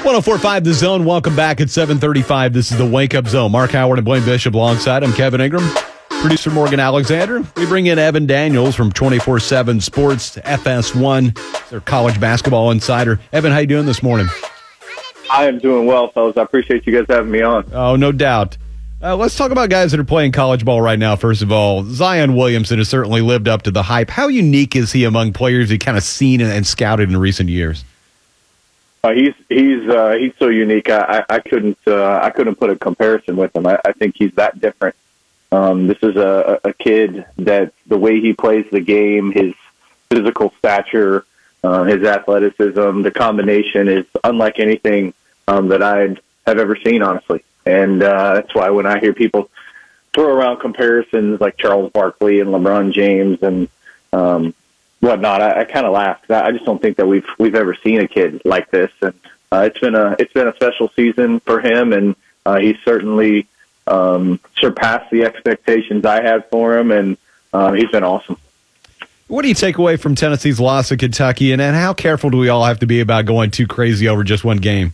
104.5 The Zone. Welcome back at 7:35. This is the Wake Up Zone. Mark Howard and Blaine Bishop alongside. I'm Kevin Ingram. Producer Morgan Alexander. We bring in Evan Daniels from 24/7 Sports FS1, their college basketball insider. Evan, how you doing this morning? I am doing well, fellas. I appreciate you guys having me on. Oh, no doubt. Let's talk about guys that are playing college ball right now. First of all, Zion Williamson has certainly lived up to the hype. How unique is he among players you kind of seen and scouted in recent years? He's so unique. I couldn't put a comparison with him. I think he's that different. This is a kid that the way he plays the game, his physical stature, his athleticism, the combination is unlike anything that I have ever seen, honestly. And that's why when I hear people throw around comparisons like Charles Barkley and LeBron James and whatnot, I kind of laugh. I just don't think that we've ever seen a kid like this, and it's been a special season for him, and he's certainly surpassed the expectations I had for him, and he's been awesome. What do you take away from Tennessee's loss to Kentucky, and how careful do we all have to be about going too crazy over just one game?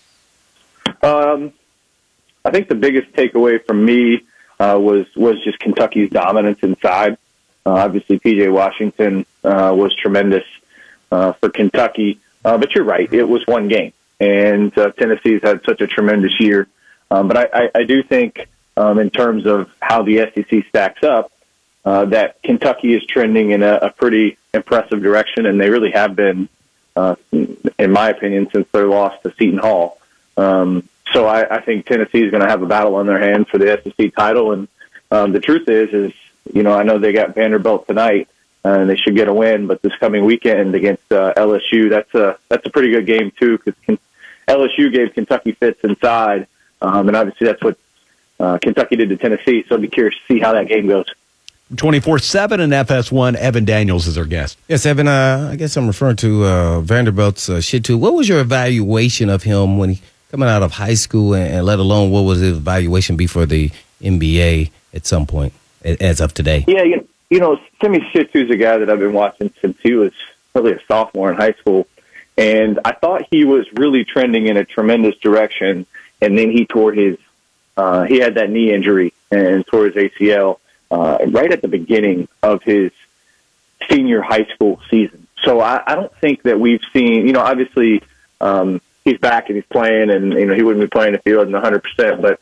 I think the biggest takeaway from me was just Kentucky's dominance inside. Obviously, P.J. Washington was tremendous for Kentucky. But you're right, it was one game. And Tennessee's had such a tremendous year. But I do think in terms of how the SEC stacks up, that Kentucky is trending in a pretty impressive direction, and they really have been, in my opinion, since their loss to Seton Hall. So I think Tennessee is going to have a battle on their hands for the SEC title. And the truth is, I know they got Vanderbilt tonight, and they should get a win. But this coming weekend against LSU, that's a pretty good game too, because LSU gave Kentucky fits inside, and obviously that's what Kentucky did to Tennessee. So I'd be curious to see how that game goes. 24/7 and FS1, Evan Daniels is our guest. Yes, Evan, I guess I'm referring to Vanderbilt's Shittu. What was your evaluation of him when he coming out of high school, and let alone what was his evaluation be for the NBA at some point, as of today? Yeah, Simi Shittu's a guy that I've been watching since he was probably a sophomore in high school, and I thought he was really trending in a tremendous direction, and then he tore he had that knee injury and tore his ACL right at the beginning of his senior high school season. So I don't think that we've seen, obviously he's back and he's playing, and he wouldn't be playing if he wasn't 100%. But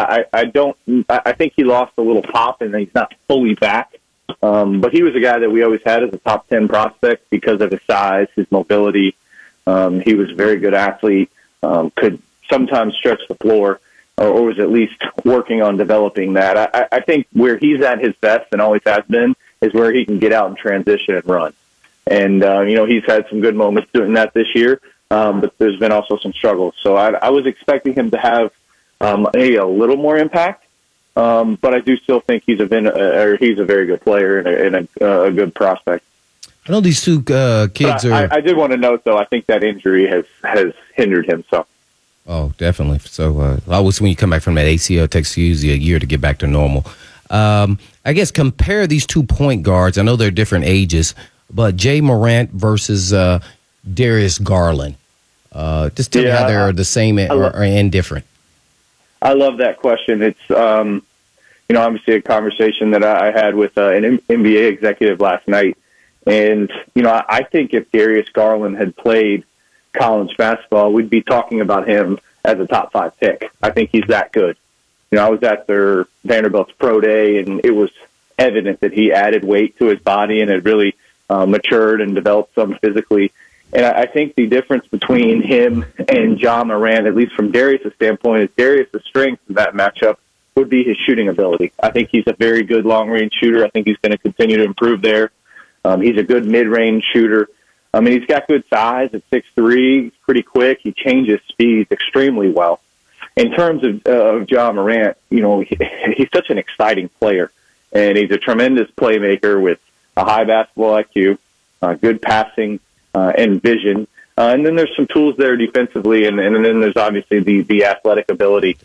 I think he lost a little pop, and he's not fully back. But he was a guy that we always had as a top 10 prospect because of his size, his mobility. He was a very good athlete, could sometimes stretch the floor, or was at least working on developing that. I think where he's at his best and always has been is where he can get out and transition and run. And, he's had some good moments doing that this year. But there's been also some struggles. So I was expecting him to have a little more impact, but I do still think he's a very good player and a good prospect. I know these two kids are. I did want to note, though, I think that injury has hindered him. So. Oh, definitely. So always when you come back from that ACL, it takes usually a year to get back to normal. I guess compare these 2 point guards. I know they're different ages, but Jay Morant versus Darius Garland. Just tell me how they're the same and different. I love that question. It's, obviously a conversation that I had with an NBA executive last night. And, I think if Darius Garland had played college basketball, we'd be talking about him as a top 5 pick. I think he's that good. I was at their Vanderbilt's pro day, and it was evident that he added weight to his body and had really matured and developed some physically. And I think the difference between him and Ja Morant, at least from Darius' standpoint, is Darius' strength in that matchup would be his shooting ability. I think he's a very good long-range shooter. I think he's going to continue to improve there. He's a good mid-range shooter. I mean, he's got good size at 6'3". He's pretty quick. He changes speeds extremely well. In terms of Ja Morant, he's such an exciting player, and he's a tremendous playmaker with a high basketball IQ, good passing, and vision. And then there's some tools there defensively, and then there's obviously the athletic ability.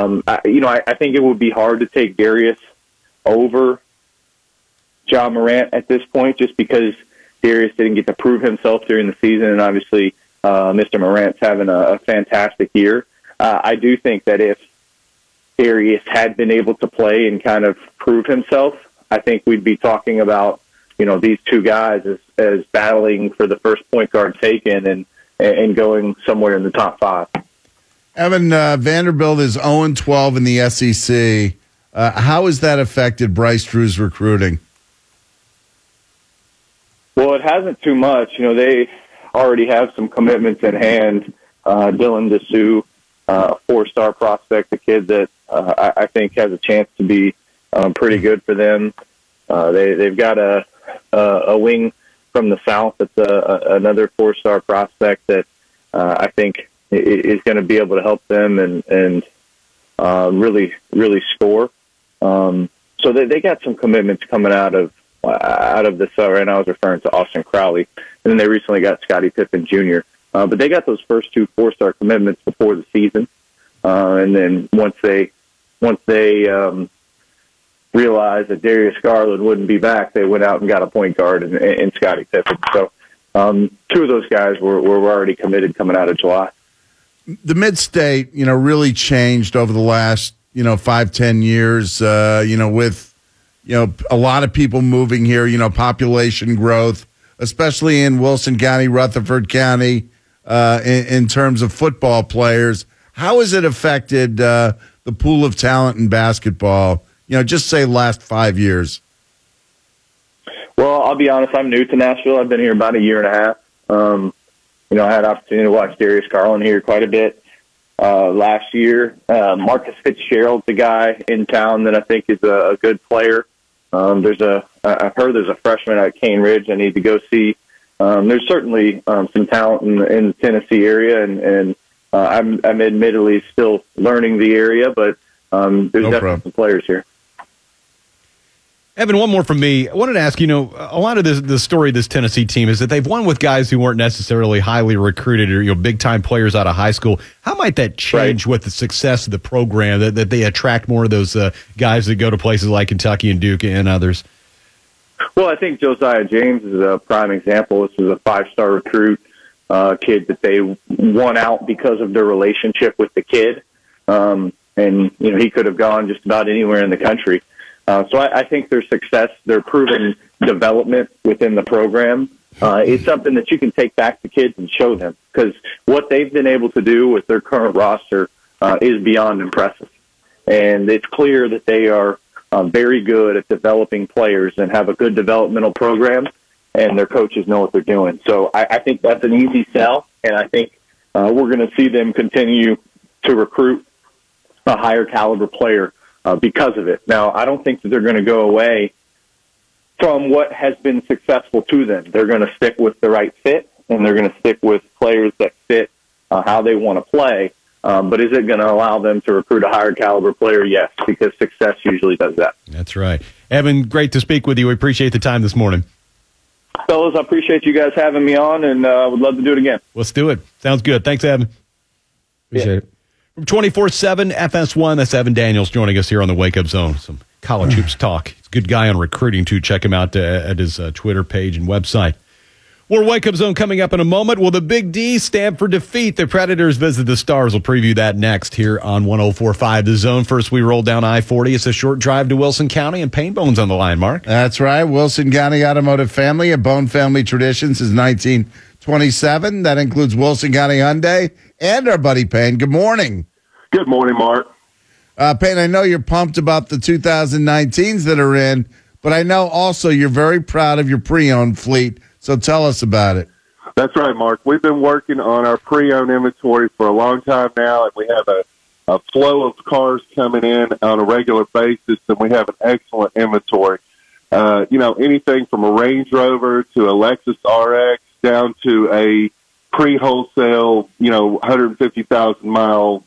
I think it would be hard to take Darius over Ja Morant at this point, just because Darius didn't get to prove himself during the season, and obviously Mr. Morant's having a fantastic year. I do think that if Darius had been able to play and kind of prove himself, I think we'd be talking about, these two guys as battling for the first point guard taken and going somewhere in the top 5. Evan, Vanderbilt is 0-12 in the SEC. How has that affected Bryce Drew's recruiting? Well, it hasn't too much. They already have some commitments in hand. Dylan DeSue, a 4-star prospect, a kid that I think has a chance to be pretty good for them. They've got a wing from the South that's another 4-star prospect that I think is going to be able to help them and really, really score. So they got some commitments coming out of the summer, and I was referring to Austin Crowley. And then they recently got Scottie Pippen Jr. But they got those first 2 4-star commitments before the season. And then once they realized that Darius Garland wouldn't be back, they went out and got a point guard in Scottie Pippen. So 2 of those guys were already committed coming out of July. The Mid-State, really changed over the last, 5-10 years, with, a lot of people moving here, population growth, especially in Wilson County, Rutherford County, in terms of football players. How has it affected the pool of talent in basketball, just say last 5 years? Well, I'll be honest, I'm new to Nashville. I've been here about a year and a half. I had opportunity to watch Darius Garland here quite a bit last year. Marcus Fitzgerald's the guy in town that I think is a good player. I've heard there's a freshman at Cane Ridge I need to go see. There's certainly some talent in the Tennessee area, and I'm admittedly still learning the area, but there's definitely some players here. Evan, one more from me. I wanted to ask, a lot of the story of this Tennessee team is that they've won with guys who weren't necessarily highly recruited or, big-time players out of high school. How might that change with the success of the program, that they attract more of those guys that go to places like Kentucky and Duke and others? Well, I think Josiah James is a prime example. This was a 5-star recruit, kid that they won out because of their relationship with the kid. And, he could have gone just about anywhere in the country. So I think their success, their proven development within the program, is something that you can take back to kids and show them, because what they've been able to do with their current roster is beyond impressive. And it's clear that they are very good at developing players and have a good developmental program, and their coaches know what they're doing. So I think that's an easy sell, and I think we're going to see them continue to recruit a higher caliber player because of it. Now, I don't think that they're going to go away from what has been successful to them. They're going to stick with the right fit, and they're going to stick with players that fit how they want to play. But is it going to allow them to recruit a higher caliber player? Yes, because success usually does that. That's right. Evan, great to speak with you. We appreciate the time this morning. Fellas, I appreciate you guys having me on, and would love to do it again. Let's do it. Sounds good. Thanks, Evan. Appreciate it. From 24/7 FS1, that's Evan Daniels joining us here on the Wake Up Zone. Some college hoops talk. He's a good guy on recruiting, too. Check him out at his Twitter page and website. More Wake Up Zone coming up in a moment. Will the Big D stand for defeat? The Predators visit the Stars. We'll preview that next here on 104.5 The Zone. First, we roll down I-40. It's a short drive to Wilson County, and Pain Bones on the line, Mark. That's right. Wilson County Automotive Family, a Bone family tradition since 1927. That includes Wilson County Hyundai and our buddy Payne. Good morning. Good morning, Mark. Payne, I know you're pumped about the 2019s that are in, but I know also you're very proud of your pre-owned fleet. So tell us about it. That's right, Mark. We've been working on our pre-owned inventory for a long time now, and we have a flow of cars coming in on a regular basis, and we have an excellent inventory. Anything from a Range Rover to a Lexus RX down to a pre-wholesale, 150,000 mile,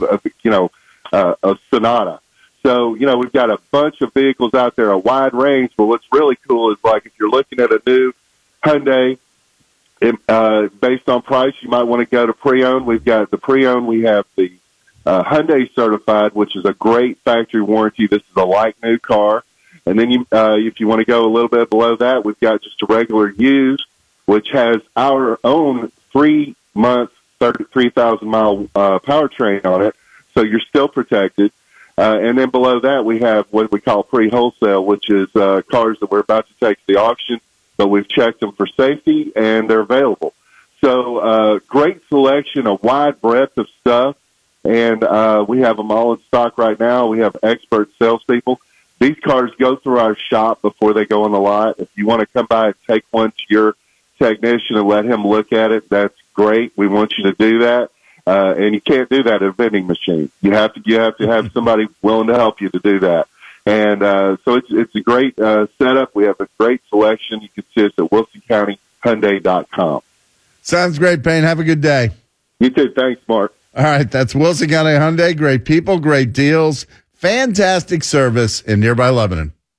a Sonata. So, we've got a bunch of vehicles out there, a wide range, but what's really cool is, like, if you're looking at a new Hyundai, based on price, you might want to go to pre-owned. We've got the pre-owned. We have the Hyundai certified, which is a great factory warranty. This is a like new car. And then if you want to go a little bit below that, we've got just a regular used, which has our own free months, 33,000-mile powertrain on it, so you're still protected. And then below that, we have what we call pre-wholesale, which is cars that we're about to take to the auction, but we've checked them for safety, and they're available. So great selection, a wide breadth of stuff, and we have them all in stock right now. We have expert salespeople. These cars go through our shop before they go on the lot. If you want to come by and take one to your technician and let him look at it, that's great. We want you to do that. And you can't do that at a vending machine. You have to have somebody willing to help you to do that. And so it's a great setup. We have a great selection. You can see us at WilsonCountyHyundai.com. Sounds great, Payne. Have a good day. You too. Thanks, Mark. All right, that's Wilson County Hyundai. Great people, great deals, fantastic service in nearby Lebanon.